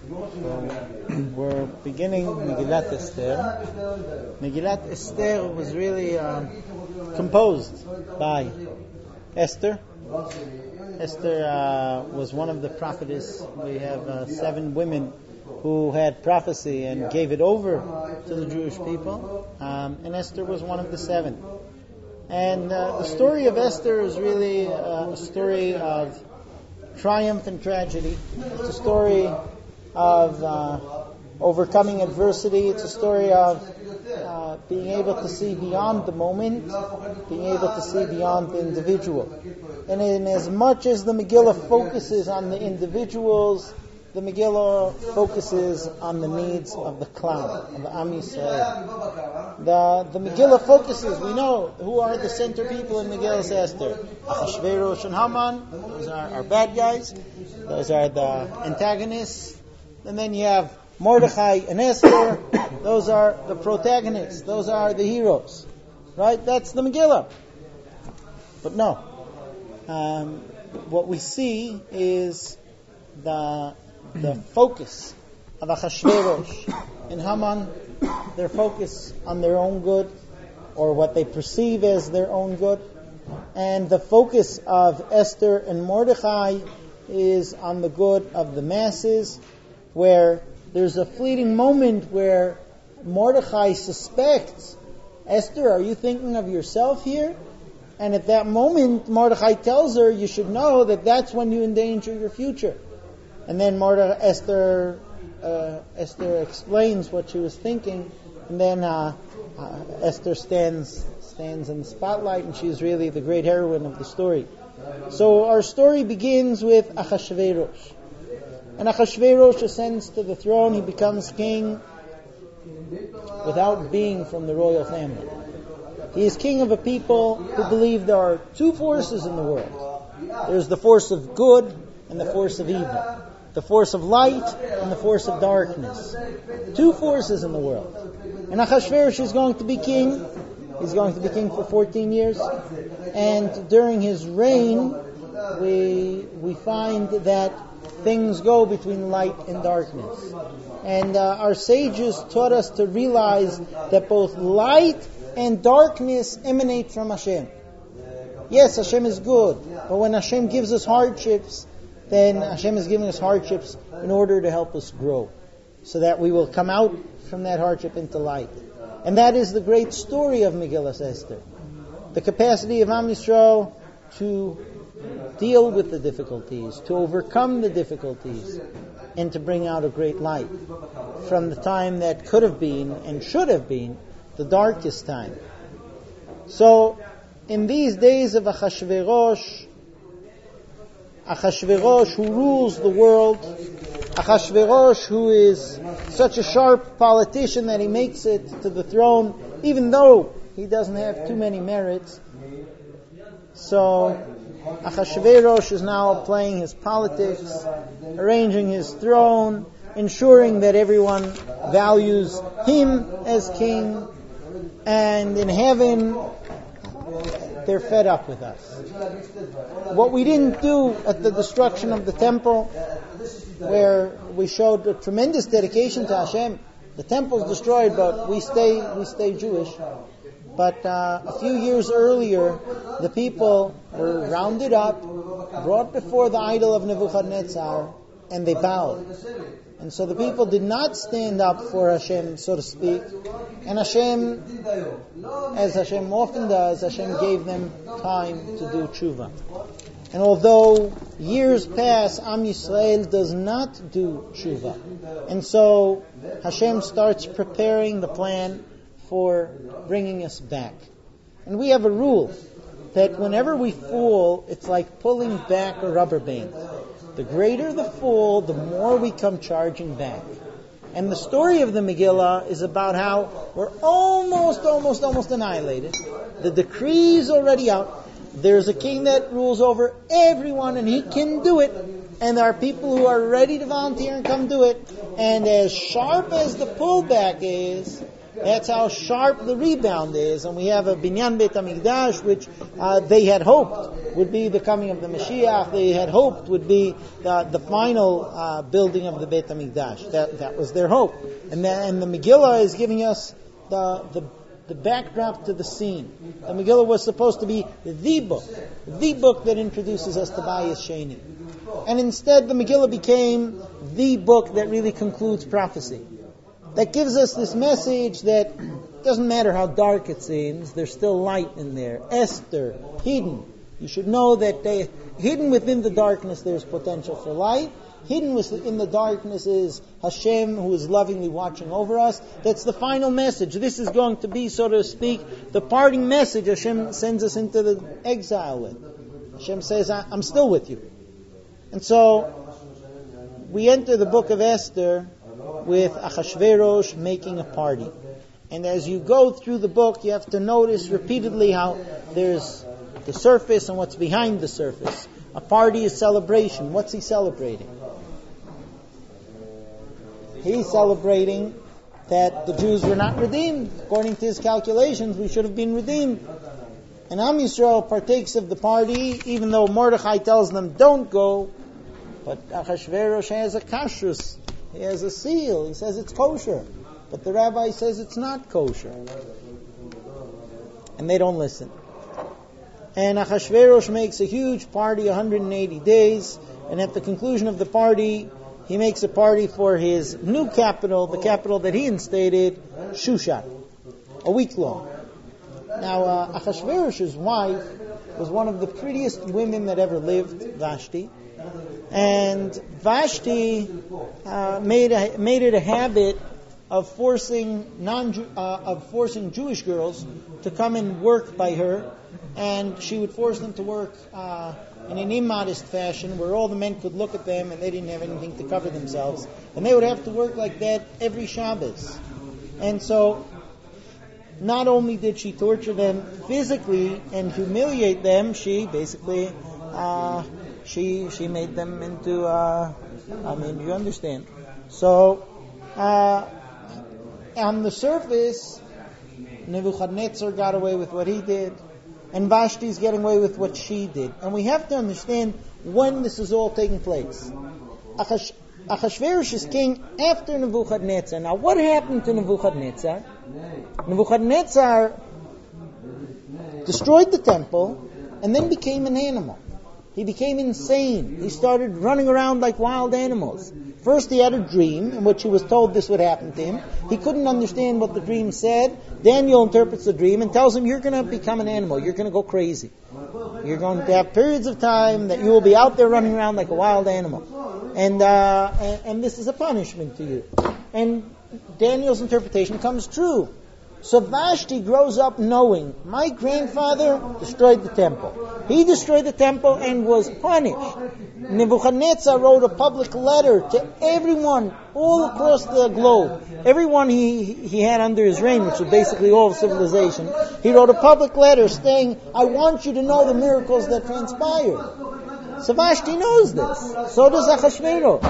We're beginning Megillat Esther. Megillat Esther was really composed by Esther. Esther was one of the prophetess. We have 7 women who had prophecy and gave it over to the Jewish people. And Esther was one of the 7. And the story of Esther is really a story of triumph and tragedy. It's a story of overcoming adversity. It's a story of being able to see beyond the moment, being able to see beyond the individual. And in as much as the Megillah focuses on the individuals, the Megillah focuses on the needs of the Klal, of the Am Yisrael. The Megillah focuses, we know who are the center people in Megillah Esther. Achashverosh and Haman, those are our bad guys. Those are the antagonists. And then you have Mordechai and Esther. Those are the protagonists. Those are the heroes. Right? That's the Megillah. But no. What we see is the focus of Achashverosh and Haman, their focus on their own good, or what they perceive as their own good. And the focus of Esther and Mordechai is on the good of the masses, where there's a fleeting moment where Mordechai suspects, Esther, are you thinking of yourself here? And at that moment, Mordechai tells her, you should know that that's when you endanger your future. And then Esther explains what she was thinking, and then Esther stands in the spotlight, and she's really the great heroine of the story. So our story begins with Achashverosh. And Achashverosh ascends to the throne. He becomes king without being from the royal family. He is king of a people who believe there are 2 forces in the world. There's the force of good and the force of evil. The force of light and the force of darkness. 2 forces in the world. And Achashverosh is going to be king. He's going to be king for 14 years. And during his reign, we find that things go between light and darkness. And our sages taught us to realize that both light and darkness emanate from Hashem. Yes, Hashem is good, but when Hashem gives us hardships, then Hashem is giving us hardships in order to help us grow, so that we will come out from that hardship into light. And that is the great story of Megillah Esther. The capacity of Am Yisrael to deal with the difficulties, to overcome the difficulties, and to bring out a great light from the time that could have been and should have been the darkest time. So, in these days of Achashverosh who rules the world, Achashverosh who is such a sharp politician that he makes it to the throne, even though he doesn't have too many merits. So, Achashverosh is now playing his politics, arranging his throne, ensuring that everyone values him as king, and in heaven, they're fed up with us. What we didn't do at the destruction of the temple, where we showed a tremendous dedication to Hashem, the temple's destroyed, but we stay Jewish. But a few years earlier, the people were rounded up, brought before the idol of Nebuchadnezzar, and they bowed. And so the people did not stand up for Hashem, so to speak. And Hashem, as Hashem often does, Hashem gave them time to do tshuva. And although years pass, Am Yisrael does not do tshuva. And so Hashem starts preparing the plan for bringing us back. And we have a rule that whenever we fall, it's like pulling back a rubber band. The greater the fall, the more we come charging back. And the story of the Megillah is about how we're almost annihilated. The decree is already out. There's a king that rules over everyone, and he can do it. And there are people who are ready to volunteer and come do it. And as sharp as the pullback is, That's how sharp the rebound is. And we have a Binyan Beit HaMikdash, which they had hoped would be the coming of the Mashiach. They had hoped would be the final building of the Beit HaMikdash. That was their hope. And the Megillah is giving us the backdrop to the scene. The Megillah was supposed to be the book that introduces us to Bayis Sheni. And instead the Megillah became the book that really concludes prophecy. That gives us this message that it doesn't matter how dark it seems, there's still light in there. Esther, hidden. You should know that hidden within the darkness there's potential for light. Hidden within the darkness is Hashem, who is lovingly watching over us. That's the final message. This is going to be, so to speak, the parting message Hashem sends us into the exile with. Hashem says, I'm still with you. And so, we enter the book of Esther with Achashverosh making a party. And as you go through the book, you have to notice repeatedly how there's the surface and what's behind the surface. A party is celebration. What's he celebrating? He's celebrating that the Jews were not redeemed. According to his calculations, we should have been redeemed. And Am Yisrael partakes of the party, even though Mordechai tells them, don't go. But Achashverosh has a kashrus. He has a seal. He says it's kosher. But the rabbi says it's not kosher. And they don't listen. And Achashverosh makes a huge party, 180 days. And at the conclusion of the party, he makes a party for his new capital, the capital that he instated, Shushan, a week long. Now, Achashverosh's wife was one of the prettiest women that ever lived, Vashti. And Vashti made it a habit of forcing Jewish girls to come and work by her, and she would force them to work in an immodest fashion, where all the men could look at them and they didn't have anything to cover themselves, and they would have to work like that every Shabbos. And so, not only did she torture them physically and humiliate them, she basically she made them into, you understand. So, on the surface, Nebuchadnezzar got away with what he did, and Vashti's getting away with what she did. And we have to understand when this is all taking place. Achashverosh is king after Nebuchadnezzar. Now, what happened to Nebuchadnezzar? Nebuchadnezzar destroyed the temple and then became an animal. He became insane. He started running around like wild animals. First he had a dream in which he was told this would happen to him. He couldn't understand what the dream said. Daniel interprets the dream and tells him, you're going to become an animal. You're going to go crazy. You're going to have periods of time that you will be out there running around like a wild animal. And this is a punishment to you. And Daniel's interpretation comes true. So Vashti grows up knowing, my grandfather destroyed the temple. He destroyed the temple and was punished. Nebuchadnezzar wrote a public letter to everyone all across the globe. Everyone he had under his reign, which was basically all of civilization. He wrote a public letter saying, I want you to know the miracles that transpired. So Vashti knows this. So does Achashverosh.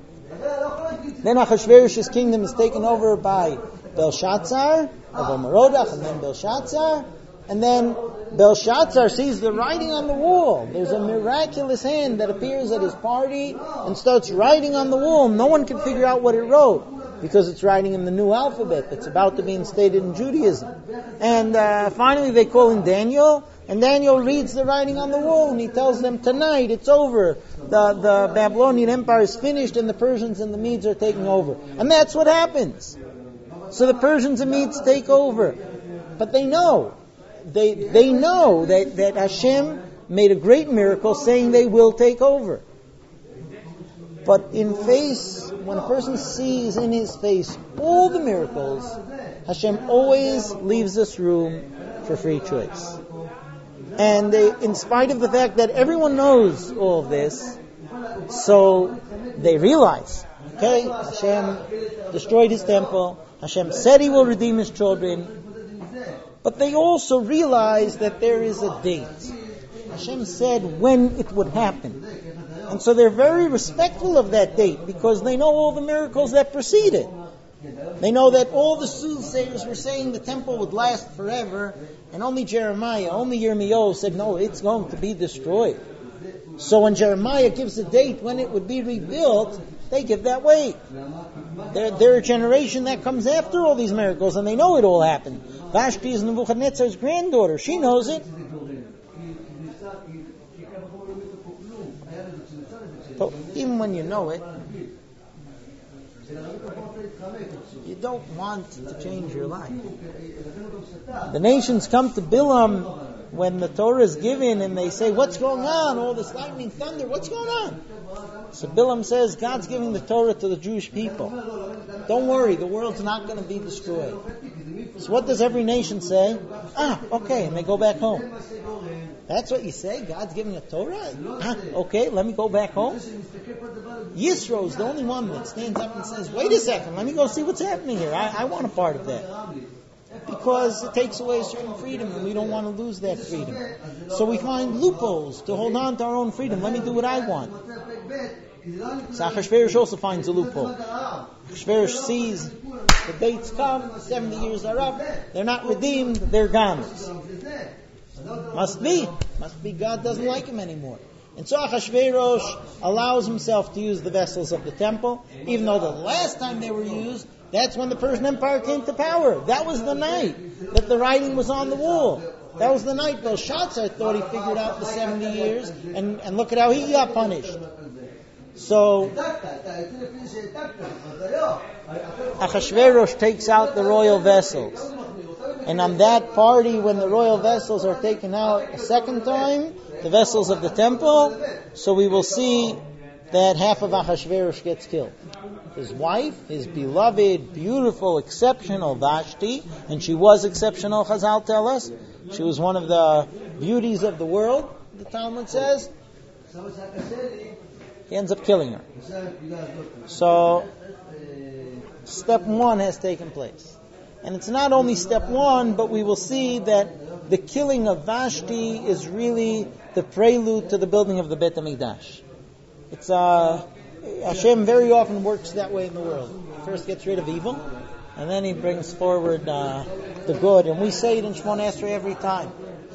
Then Achashverosh's kingdom is taken over by Belshazzar, of Omerodach, and then Belshazzar. And then Belshazzar sees the writing on the wall. There's a miraculous hand that appears at his party and starts writing on the wall. No one can figure out what it wrote, because it's writing in the new alphabet that's about to be instated in Judaism. And finally they call in Daniel, and Daniel reads the writing on the wall, and he tells them, tonight it's over. The Babylonian Empire is finished, and the Persians and the Medes are taking over. And that's what happens. So the Persians and Medes take over. But they know. They know that Hashem made a great miracle saying they will take over. But when a person sees in his face all the miracles, Hashem always leaves us room for free choice. And in spite of the fact that everyone knows all of this, so they realize, okay, Hashem destroyed his temple, Hashem said he will redeem his children, but they also realize that there is a date. Hashem said when it would happen. And so they're very respectful of that date, because they know all the miracles that precede it. They know that all the soothsayers were saying the temple would last forever, and only Jeremiah, only Yirmiyahu said, no, it's going to be destroyed. So when Jeremiah gives a date when it would be rebuilt, they give that weight. They're a generation that comes after all these miracles, and they know it all happened. Vashti is Nebuchadnezzar's granddaughter. She knows it. But even when you know it, you don't want to change your life. The nations come to Bilam when the Torah is given and they say, what's going on? All this lightning, thunder, what's going on? So Bilam says, God's giving the Torah to the Jewish people. Don't worry, the world's not going to be destroyed. So what does every nation say? Okay, and they go back home. That's what you say? God's giving a Torah? Okay, let me go back home. Yisro is the only one that stands up and says, wait a second, let me go see what's happening here. I want a part of that. Because it takes away a certain freedom, and we don't want to lose that freedom. So we find loopholes to hold on to our own freedom. Let me do what I want. So Achashverosh also finds a loophole. Achashverosh sees the dates come, 70 years are up, they're not redeemed, they're garments. Must be God doesn't like him anymore. And so Achashverosh allows himself to use the vessels of the temple, even though the last time they were used, that's when the Persian Empire came to power. That was the night that the writing was on the wall. That was the night Belshazzar thought he figured out the 70 years, and look at how he got punished. So Achashverosh takes out the royal vessels. And on that party, when the royal vessels are taken out a second time, the vessels of the temple, so we will see that half of Achashverosh gets killed. His wife, his beloved, beautiful, exceptional Vashti, and she was exceptional, Chazal tell us. She was one of the beauties of the world, the Talmud says. He ends up killing her. So, step one has taken place. And it's not only step one, but we will see that the killing of Vashti is really the prelude to the building of the Beit HaMikdash. It's Hashem very often works that way in the world. He first gets rid of evil, and then he brings forward the good. And we say it in Shmona Esrei every time.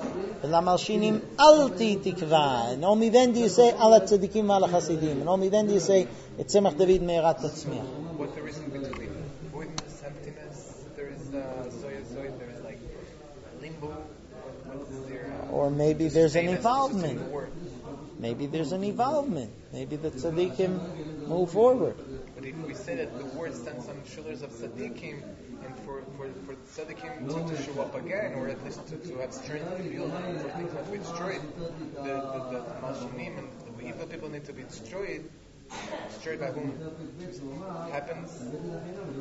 And only then do you say Ala Tzadikim Ala Chasidim. And only then do you say Tzemach David Me'erat Tatzmiach. What's the reason between witness emptiness? There is Zoya, there is like limbo. Or maybe there's an involvement. Maybe there's an involvement. Maybe the tzaddikim move forward. But if we say that the word stands on the shoulders of tzaddikim, and for tzaddikim to show up again, or at least to have strength to build, for things not to be destroyed, the Malshinim and the evil people need to be destroyed by whom? Happens